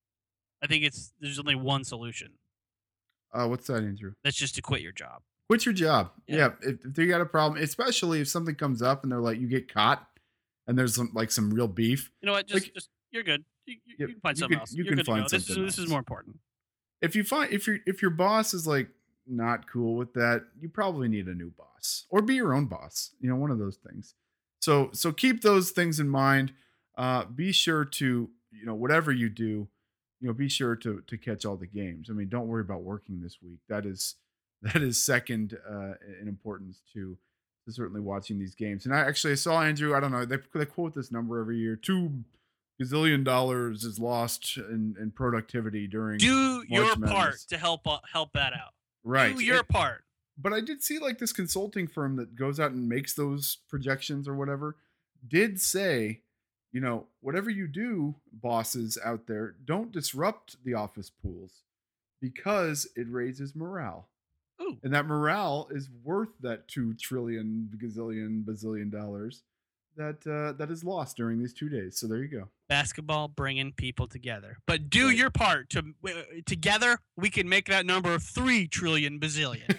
I think it's there's only one solution. Uh, what's that, Andrew? That's just to quit your job. Quit your job. Yeah. Yeah, if, if they got a problem, especially if something comes up and they're like, you get caught, and there's some, like some real beef. You know what? Just, Like- just you're good. You, you, Yeah, you can find you something can- else. you You're can good to find go. This is something this is else. more important. If you find if your if your boss is like not cool with that, you probably need a new boss or be your own boss. You know, one of those things. So so keep those things in mind. Uh, be sure to, you know, whatever you do, you know, be sure to to catch all the games. I mean, don't worry about working this week. That is that is second uh, in importance to, to certainly watching these games. And I actually I saw Andrew. I don't know. They they quote this number every year. Two gazillion dollars is lost in, in productivity during Do your March part Madness. to help uh, help that out. Right. Do your It- part. but I did see like this consulting firm that goes out and makes those projections or whatever did say, you know, whatever you do, bosses out there, don't disrupt the office pools because it raises morale. Ooh. And that morale is worth that two trillion gazillion bazillion dollars that uh, that is lost during these two days. So there you go. Basketball bringing people together. But do Right. your part to w- together we can make that number three trillion bazillion.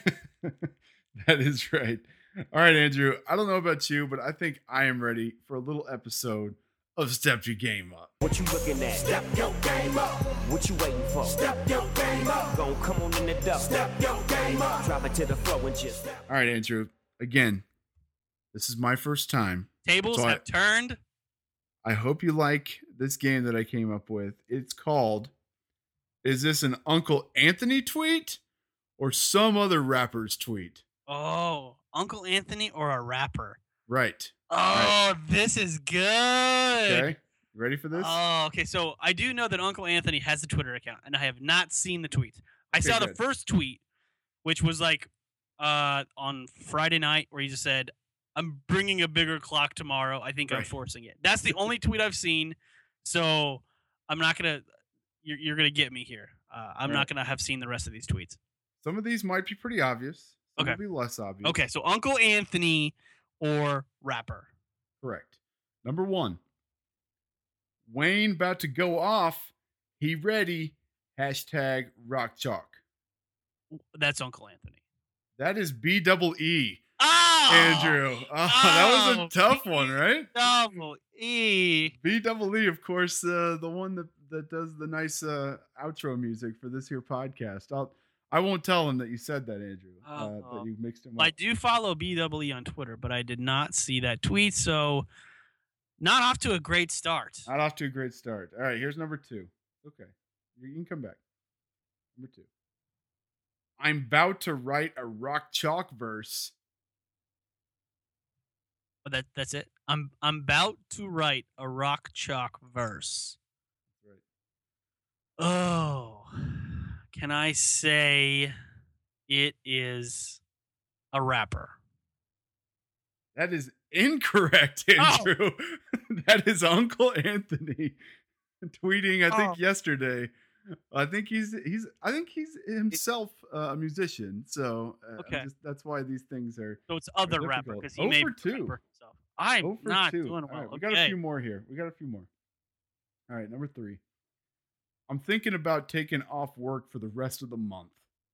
That is right. All right, Andrew. I don't know about you, but I think I am ready for a little episode of Step Your Game Up. What you looking at? Step your game up. What you waiting for? Step your game up. Gon' come on in the door. Step your game up. Drop it to the floor and just. All right, Andrew. Again, this is my first time. Tables So I- have turned. I hope you like this game that I came up with. It's called, is this an Uncle Anthony tweet or some other rapper's tweet? Oh, Uncle Anthony or a rapper? Right. Oh, this is good. Okay. You ready for this? Oh, okay. So I do know that Uncle Anthony has a Twitter account, and I have not seen the tweets. I Okay, saw the good. first tweet, which was like uh, on Friday night, where he just said, "I'm bringing a bigger clock tomorrow. I think I'm Right. forcing it." That's the only tweet I've seen. So I'm not gonna. You're, you're gonna get me here. Uh, I'm Right. not gonna have seen the rest of these tweets. Some of these might be pretty obvious. Some Okay. will be less obvious. Okay, so Uncle Anthony or rapper. Correct. Number one, Wayne about to go off. He ready. Hashtag rock chalk. That's Uncle Anthony. That is B double E. Oh, Andrew. Oh, that was Oh, a tough one, right? Double E. B double E, of course, uh, the one that, that does the nice uh, outro music for this here podcast. I'll, I won't tell him that you said that, Andrew. Uh, Oh. that you mixed him I up. do follow B double E on Twitter, but I did not see that tweet, so not off to a great start. Not off to a great start. All right, here's number two. Okay, you you can come back. Number two. I'm about to write a rock chalk verse. But that that's it. I'm I'm about to write a rock chalk verse. Right. Oh, can I say it is a rapper? That is incorrect, Oh. Andrew. That is Uncle Anthony tweeting, I think, Oh. yesterday I think he's he's I think he's himself uh, a musician, so uh, I'm Okay. just, that's why these things are. So it's other rapper difficult. because he Oh may for be two. rapper himself. I'm Oh for not two. doing All well. right, we got a Okay. few more here. We got a few more. All right, number three. I'm thinking about taking off work for the rest of the month.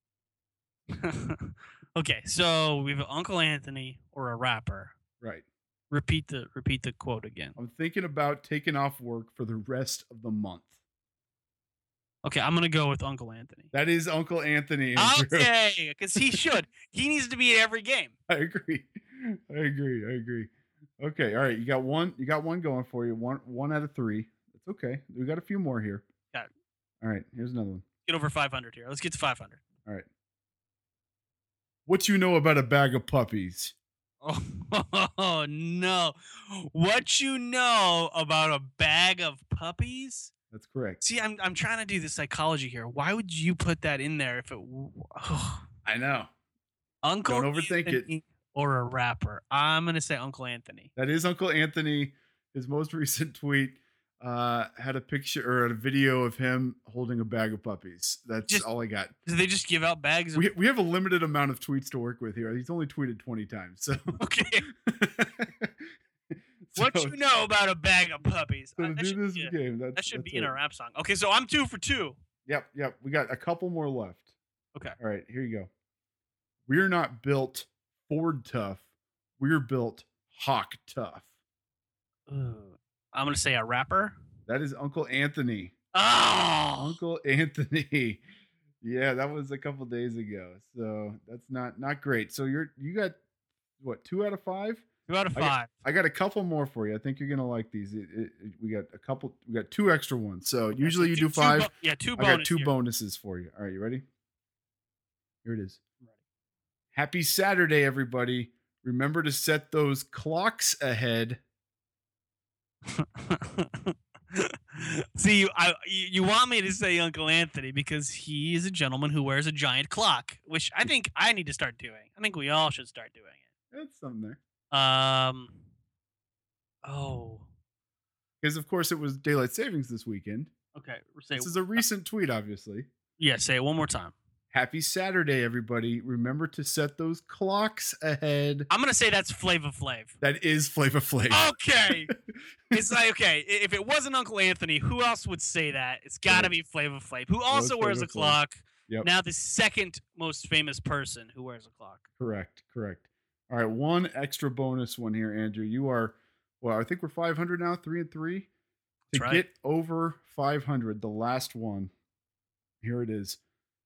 Okay, so we have Uncle Anthony or a rapper. Right. Repeat the repeat the quote again. I'm thinking about taking off work for the rest of the month. Okay, I'm gonna go with Uncle Anthony. That is Uncle Anthony. Andrew. Okay, because he should. He needs to be at every game. I agree. I agree. I agree. Okay. All right. You got one. You got one going for you. One. One out of three. It's okay. We got a few more here. Got it. All right. Here's another one. Get over five hundred here. Let's get to five hundred. All right. What you know about a bag of puppies? Oh no! What you know about a bag of puppies? That's correct. See, I'm I'm trying to do the psychology here. Why would you put that in there if it? Oh. I know. Uncle Don't overthink it. Anthony or a rapper? I'm gonna say Uncle Anthony. That is Uncle Anthony. His most recent tweet uh, had a picture or a video of him holding a bag of puppies. That's Just- all I got. Do they just give out bags? Of- We we have a limited amount of tweets to work with here. He's only tweeted twenty times. So okay. What So- you know about a bag of puppies? So Uh, to that do should this be a- game, that's, That should that's be in it. a rap song. Okay, so I'm two for two. Yep, yep. We got a couple more left. Okay. All right, here you go. We're not built Ford tough. We're built Hawk tough. Ooh. I'm gonna say a rapper. That is Uncle Anthony. Oh, Uncle Anthony. Yeah, that was a couple days ago. So that's not not great. So you're you got what, two out of five? two out of I got- five. I got a couple more for you. I think you're gonna like these. It, it, it- we got a couple. We got two extra ones. So Okay, usually so you two- do two five. bo- yeah, two I bonus. got two here. bonuses for you. All right, you ready? Here it is. Happy Saturday, everybody. Remember to set those clocks ahead. See, you, I, you you want me to say Uncle Anthony because he is a gentleman who wears a giant clock, which I think I need to start doing. I think we all should start doing it. That's something there. Um. Oh. Because of course it was daylight savings this weekend. Okay. Say, This is a recent tweet, obviously. yeah. Say it one more time. Happy Saturday, everybody. Remember to set those clocks ahead. I'm gonna say that's Flava Flav. That is Flava Flav. Okay. It's like, okay, i- if it wasn't Uncle Anthony, who else would say that? It's got to Right. be Flava Flav, who also was wears a Flava Flav. clock. Yep. Now the second most famous person who wears a clock. Correct, correct. All right, one extra bonus one here, Andrew. You are, well, I think we're five hundred now, three and three. To That's right. get over five hundred, the last one, here it is.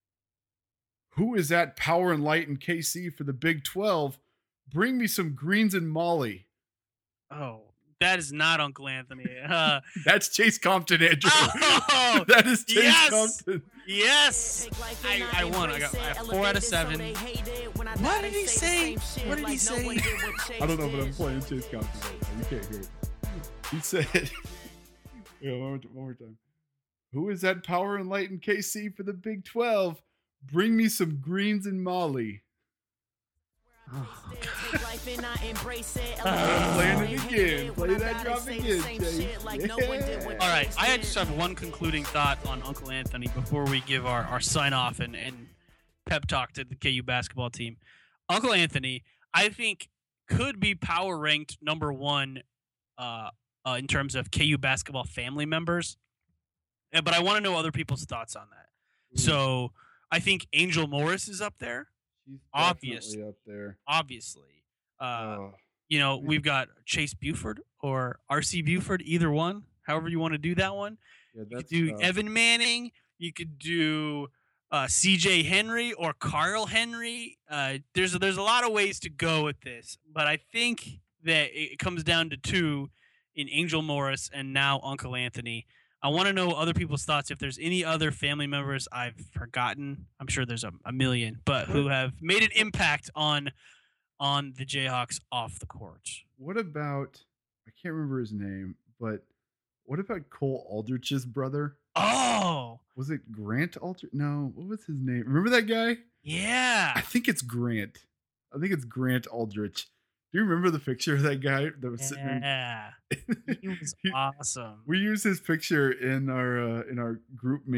Who is that Power and Light in K C for the Big twelve? Bring me some greens and Molly. Oh, that is not Uncle Anthony. Uh, That's Chase Compton, Andrew. Oh, that is Chase yes! Compton. yes, I, I won. I got I have four out of seven. What did he say? What did he say? I don't know, but I'm playing Chase Compton right now. You can't hear it. He said, yeah, one more, one more time. Who is that Power and Light in K C for the Big twelve? Bring me some greens and Molly. Oh, I'm playing it again. Play that drop again, Chase. Yeah. All right, I just have one concluding thought on Uncle Anthony before we give our, our sign off and, and pep talk to the K U basketball team. Uncle Anthony, I think, could be power ranked number one uh, uh, in terms of K U basketball family members. Uh, But I want to know other people's thoughts on that. So I think Angel Morris is up there, She's Obvious. definitely up there. obviously. Uh, Oh, you know, we've got Chase Buford or R C Buford, either one, however you want to do that one. yeah, You that's could do tough. Evan Manning. You could do uh, C J Henry or Carl Henry. Uh, there's there's a lot of ways to go with this, but I think that it comes down to two in Angel Morris and now Uncle Anthony. I want to know other people's thoughts. If there's any other family members I've forgotten, I'm sure there's a, a million, but who have made an impact on on the Jayhawks off the court. What about, I can't remember his name, but what about Cole Aldrich's brother? Oh, Was it Grant Aldrich? No, what was his name? Remember that guy? yeah. I think it's Grant. I think it's Grant Aldrich. Do you remember the picture of that guy that was sitting in? Yeah. He was He- awesome. We use his picture in our uh, in our group me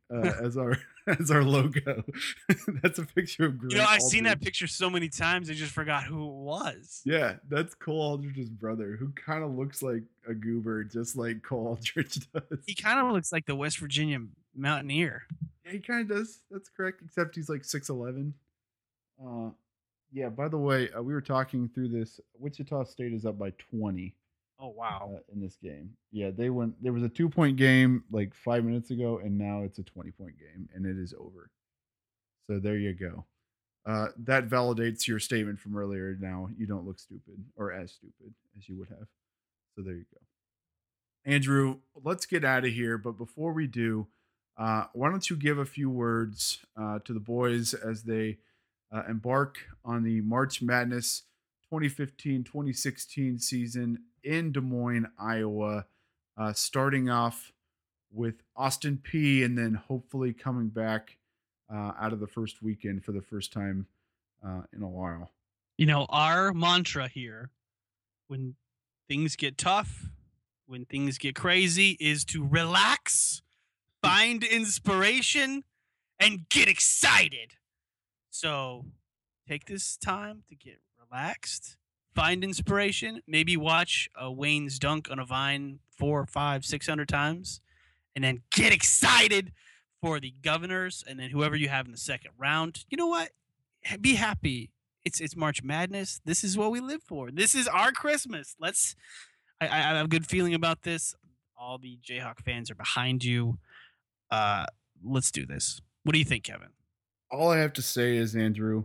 uh, as our as our logo. That's a picture of Grant You know, I've seen that Aldridge. picture so many times, I just forgot who it was. Yeah, that's Cole Aldridge's brother, who kind of looks like a goober, just like Cole Aldridge does. He kind of looks like the West Virginia Mountaineer. Yeah, he kind of does. That's correct, except he's like six eleven. Uh, yeah, by the way, uh, we were talking through this. Wichita State is up by twenty Oh, wow. uh, in this game. Yeah, they went. There was a two-point game like five minutes ago, and now it's a twenty-point game, and it is over. So there you go. Uh, that validates your statement from earlier. Now you don't look stupid or as stupid as you would have. So there you go. Andrew, let's get out of here. But before we do, uh, why don't you give a few words uh, to the boys as they uh, embark on the March Madness twenty fifteen twenty sixteen season in Des Moines, Iowa, uh, starting off with Austin Peay and then hopefully coming back uh, out of the first weekend for the first time uh, in a while. You know, our mantra here, when things get tough, when things get crazy, is to relax, find inspiration, and get excited. So take this time to get relaxed, find inspiration, maybe watch a Wayne's dunk on a vine four, five, six hundred times, and then get excited for the Governors and then whoever you have in the second round. You know what? Be happy. It's it's March Madness. This is what we live for. This is our Christmas. Let's. I, I have a good feeling about this. All the Jayhawk fans are behind you. Uh, let's do this. What do you think, Kevin? All I have to say is, Andrew,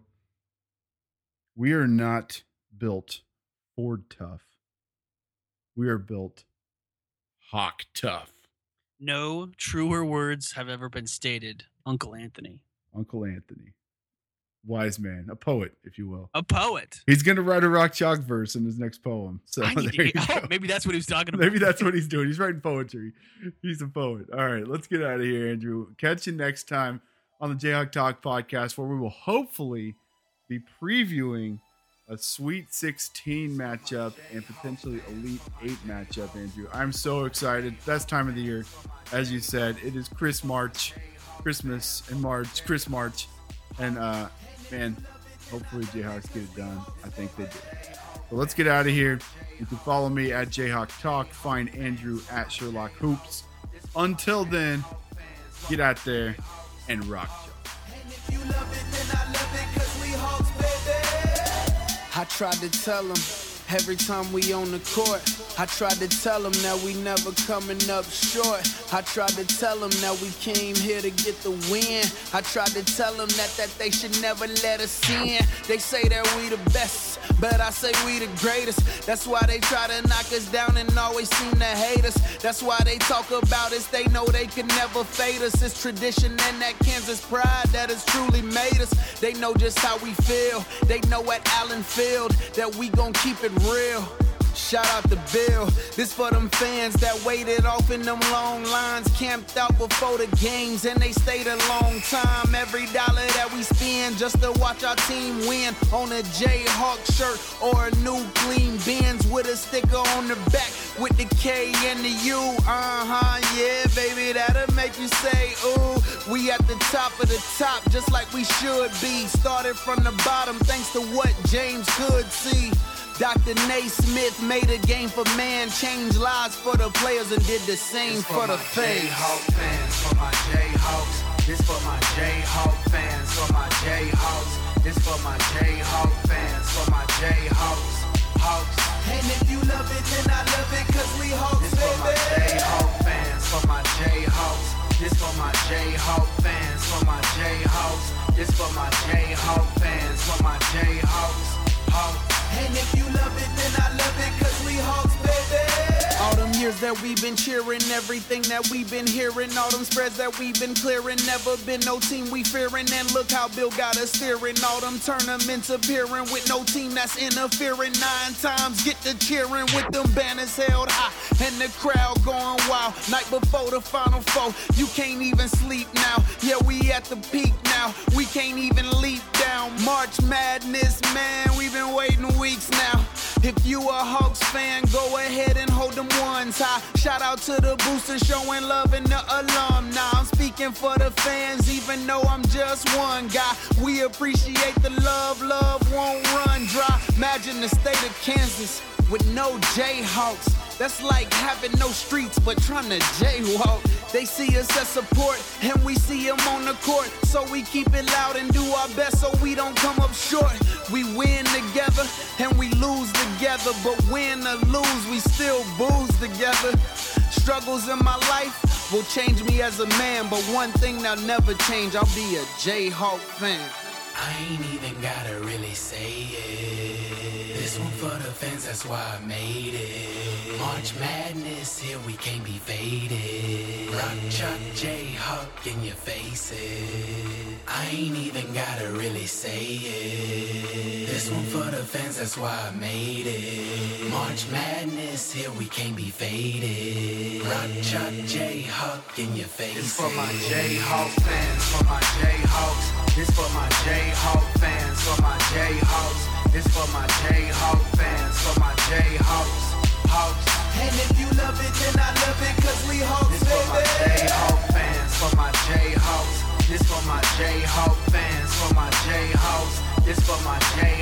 we are not built Ford tough. We are built Hawk tough. No truer words have ever been stated, Uncle Anthony. Uncle Anthony. Wise man, a poet, if you will. A poet. He's going to write a Rock Chalk verse in his next poem. So I need there to you get, go. oh, maybe that's what he was talking about. Maybe that's what he's doing. He's writing poetry. He's a poet. All right, let's get out of here, Andrew. Catch you next time on the Jayhawk Talk podcast, where we will hopefully be previewing a Sweet sixteen matchup and potentially Elite eight matchup, Andrew. I'm so excited. Best time of the year. As you said, it is Chris March, Christmas in March, Chris March. And, uh, man, hopefully Jayhawks get it done. I think they do. So let's get out of here. You can follow me at Jayhawk Talk. Find Andrew at Sherlock Hoops. Until then, get out there and rock. I tried to tell him every time we on the court. I tried to tell him that we never coming up short. I tried to tell him that we came here to get the win. I tried to tell them that, that they should never let us in. They say that we the best, but I say we the greatest. That's why they try to knock us down and always seem to hate us. That's why they talk about us, they know they can never fade us. It's tradition and that Kansas pride that has truly made us. They know just how we feel. They know at Allen Field that we gon' keep it real. Shout out to Bill. This for them fans that waited off in them long lines, camped out before the games, and they stayed a long time. Every dollar that we spend just to watch our team win, on a Jayhawk shirt or a new clean Benz with a sticker on the back with the K and the U. Uh-huh, yeah, baby, that'll make you say, ooh. We at the top of the top, just like we should be. Started from the bottom, thanks to what James could see. Doctor Naismith made a game for man, changed lives for the players and did the same for, for the fans. Jayhawk fans, for my Jayhawks. This for my Jayhawk fans, for my Jayhawks. This for my Jayhawk fans, for my Jayhawks. Hawks. And if you love it, then I love it, cause we Hawks, this baby. For my Jayhawk fans, for my Jayhawks. This for my Jayhawk fans, for my Jayhawks. This for my Jayhawk fans, for my Jayhawks. Hawks. And if you love it, then I love it, cause we Hawks, baby. All them years that we've been cheering, everything that we've been hearing, all them spreads that we've been clearing, never been no team we fearing, and look how Bill got us steering. All them tournaments appearing with no team that's interfering. Nine times get to cheering with them banners held high, and the crowd going wild. Night before the Final Four, you can't even sleep now. Yeah, we at the peak now, we can't even leap down. March Madness, man, we've been waiting weeks now. If you a Hawks fan, go ahead and hold them ones. hands high. Shout out to the boosters showing love and the alumni. I'm speaking for the fans, even though I'm just one guy. We appreciate the love, love won't run dry. Imagine the state of Kansas with no Jayhawks. That's like having no streets but trying to jaywalk. They see us as support and we see them on the court. So we keep it loud and do our best so we don't come up short. We win together and we lose together. But win or lose, we still booze together. Struggles in my life will change me as a man. But one thing that'll never change, I'll be a Jayhawk fan. I ain't even gotta really say it. This one for the fans, that's why I made it. March Madness, here we can't be faded. Rock, Chuck, Jayhawk in your faces. I ain't even gotta really say it. This one for the fans, that's why I made it. March Madness, here we can't be faded. Rock, Chuck, Jayhawk in your faces. This for my Jayhawk fans, for my Jayhawks. This for my Jayhawk fans, for my Jayhawks. This for my Jayhawk fans, for my Jayhawks. Hawks. And if you love it, then I love it, cause we Hawks, This for my Jayhawk fans, for my Jayhawks. This for my Jayhawk fans, for my Jayhawks. This for my Jayhawks.